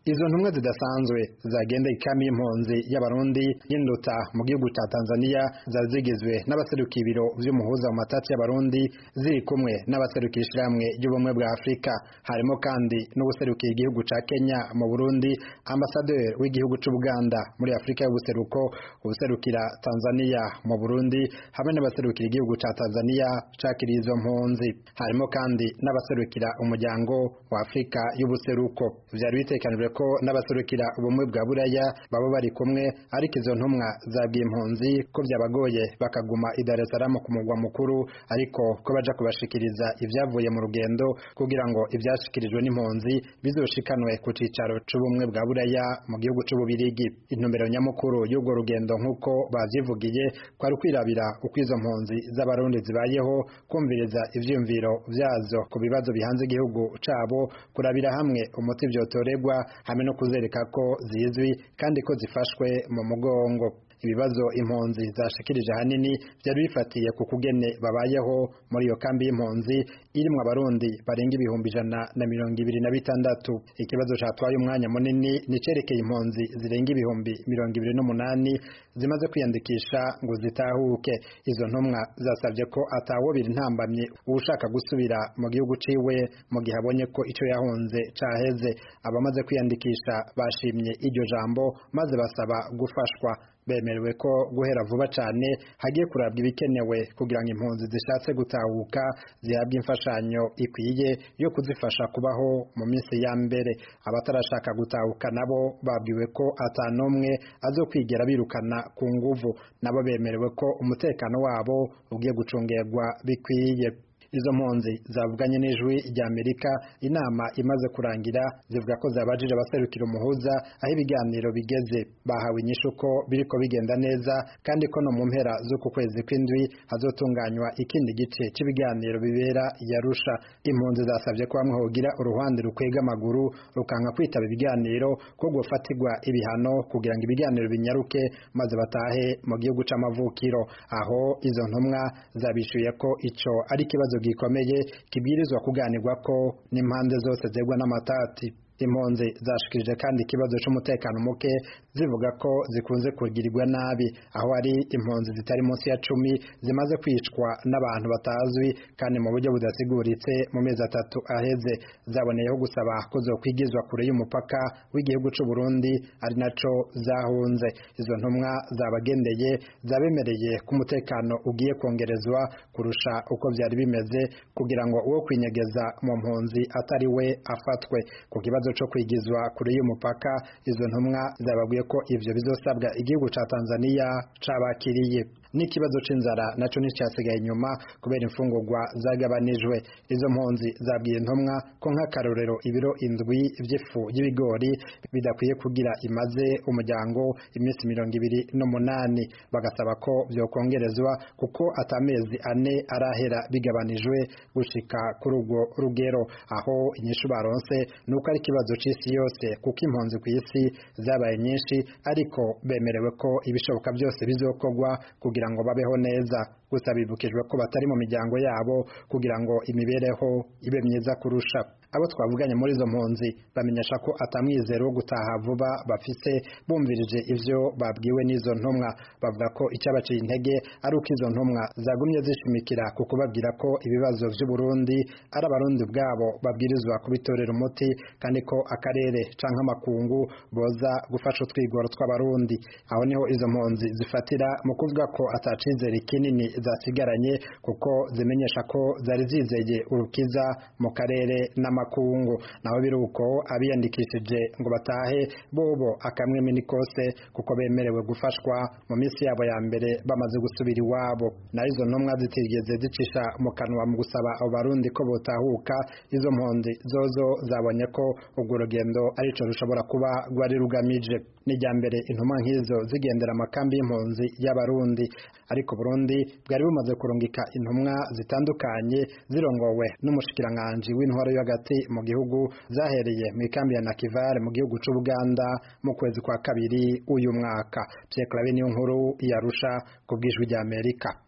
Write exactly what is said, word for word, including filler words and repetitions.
Izo ntumwa zidasanzwe zagendeye ikambi y'impunzi y'abarundi y'Induta mu gihugu ca Tanzania zazigizwe n'abaserukiye ibiro vy'umuhuza mu matati y'abarundi ziri kumwe n'abaserukiye ishirahamwe ry'ubumwe bwa Afrika. Harimo kandi n'ubuserukiye igihugu ca Kenya mu Burundi, ambasaderi w'igihugu c'Ubuganda muri Afrika y'ubuseruko, ubuserukira Tanzania mu Burundi hamwe n'abaserukira igihugu ca Tanzania cakiriye izo mpunzi. Harimo kandi n'abaserukira umuryango wa Afrika y'ubuseruko. Vyari bitekanijwe ko n'abaserukira ubumwe bwa Buraya babo bari kumwe, ariko izo ntumwa zabwiye impunzi ko byabagoye bakaguma i Dar es Salaam ku mugwa mukuru, ariko ko baja kubashikiriza ivyavuye mu rugendo kugira ngo ivyashikirijwe n'impunzi bizoshikanwe ku cicaro c'ubumwe bwa Buraya mu gihugu c'Ububirigi. Intumbero nyamukuru y'ubwo rugendo nk'uko bavyivugiye kwari kwirabira uko izo mpunzi z'abarundi zibayeho, kumviriza ivyiyumviro vyazo ku bibazo bihanze igihugu cabo, kurabira hamwe umuti vyotoregwa hamwe no kuzereka ko zizwi kandi ko zifashwe mu mugongo. Ibibazo impunzi zashikirije hanini byari bifatiye ku kugene babayeho muri iyo kambi y'impunzi irimwo abarundi barenga ibihumbi ijana na mirongo ibiri na bitandatu. Ikibazo catwaye umwanya munini nicerekeye impunzi zirenga ibihumbi mirongo ibiri n'umunani zimaze kwiyandikisha ngo zitahuke. Izo ntumwa zasavye ko atawobira intambamye ushaka gusubira mu gihugu ciwe mu gihe abonye ko ico yahunze caheze. Abamaze kwiyandikisha bashimye iryo jambo maze basaba gufashwa. Bemerewe ko guhera vuba cane hagiye kurabwa ibikenewe kugira ngo impunzi zishatse gutahuka zihabwe imfashanyo ikwiye yo kuzifasha kubaho mu minsi ya mbere. Abatarashaka gutahuka nabo babwiwe ko atanomwe azokwigera birukana ku nguvu, nabo bemerewe ko umutekano wabo ugiye gucungerwa bikwiye. Izo mpunzi zavuganye n'ijwi rya Amerika inama imaze kurangira, zivuga ko zabajije abaserukira umuhuza aho ibiganiro bigeze. Bahawe inyishu ko biriko bigenda neza kandi ko no mu mpera z'uku kwezi kw'indwi hazotunganywa ikindi gice cy'ibiganiro bibera yarusha. Impunzi zasabye ko bamwe hogira uruhande rukwega amaguru rukanka kwitaba ibiganiro, ko gufatirwa ibihano kugira ngo ibiganiro binyaruke maze batahe mu gihugu c'amavukiro. Aho izo ntumwa zabishuye ko ico ari kibazo gikomeye kibwirizwa kuganirwa ko n'impande zose zegwa n'amatati. Impunzi zashikirije kandi ikibazo c'umutekano muke, zivuga ko zikunze kugirirwa nabi, aho ari impunzi zitari munsi ya cumi zimaze kwicwa n'abantu batazwi kandi mu buryo budasiguritse mu mezi atatu aheze. Zaboneyeho gusaba ko zokwigizwa kure y'umupaka w'igihugu c'u Burundi ari naco zahunze. Izo ntumwa zabagendeye zabemereye ko umutekano ugiye kongerezwa kurusha uko vyari bimeze kugira ngo uwo kwinyegeza mu mpunzi atari we afatwe. Ku kibazo co kwigizwa kure y'umupaka, izo ntumwa zababwiye ko ivyo bizosabwa igihugu ca Tanzania cabakiriye. N'ikibazo c'inzara naco nticyasigaye inyuma kubera imfungurwa zagabanijwe. Izo mpunzi zabwiye intumwa ko nk'akarorero ibiro indwi vy'ifu y'ibigori bidakwiye kugira imaze umuryango iminsi mirongo ibiri n'umunani. Bagasaba ko vyokongerezwa kuko atamezi ane arahera bigabanijwe gushika kuri urwo rugero. Aho inyishu baronse nuko ari ikibazo c'isi yose kuko impunzi kw'isi zabaye nyinshi, ariko bemerewe ko ibishoboka byose bizokorwa kugira ngo babeho neza. Gusa bibukijwe ko batari mu miryango yabo kugira ngo imibereho ibe myiza kurusha. Abo twavuganye muri izo mpunzi bamenyesha ko atamwizero wo gutaha vuba bafise bumvirije ivyo babwiwe n'izo ntumwa. Bavuga ko icyabaciye intege ari uko izo ntumwa zagumye zishimikira ku kubabwira ko ibibazo vy'u Burundi ari abarundi bwabo babwirizwa kubitorera umuti, kandi ko akarere canke amakungu boza gufasha utwigoro tw'abarundi. Aho niho izo mpunzi zifatira mu kuvuga ko atacizere kinini zasigaranye, kuko zimenyesha ko zari zizeye urukiza mu karere n'ama makungu. Naho biruko abiyandikishije ngo batahe bobo akamwe ni kose kuko bemerewe gufashwa mu minsi yabo ya mbere bamaze gusubira iwabo. Na izo ntumwa zitigeze zicisha mu kanwa mu gusaba abo barundi ko botahuka. Izo mpunzi zozo zabonye ko urwo rugendo arico rushobora kuba rwari rugamije. N'ijya mbere intumwa nk'izo zigendera amakambi y'impunzi y'abarundi, ariko Burundi bwari bumaze kurungika intumwa zitandukanye zirongowe n'umushikiranganje w'intwaro yo hagati mu gihugu, zahereye mu ikambi ya Nakivale mu gihugu c'Ubuganda mu kwezi kwa kabiri uyu mwaka. Pierre Claver niyo nkuru yarusha ku bw'ijwi rya Amerika.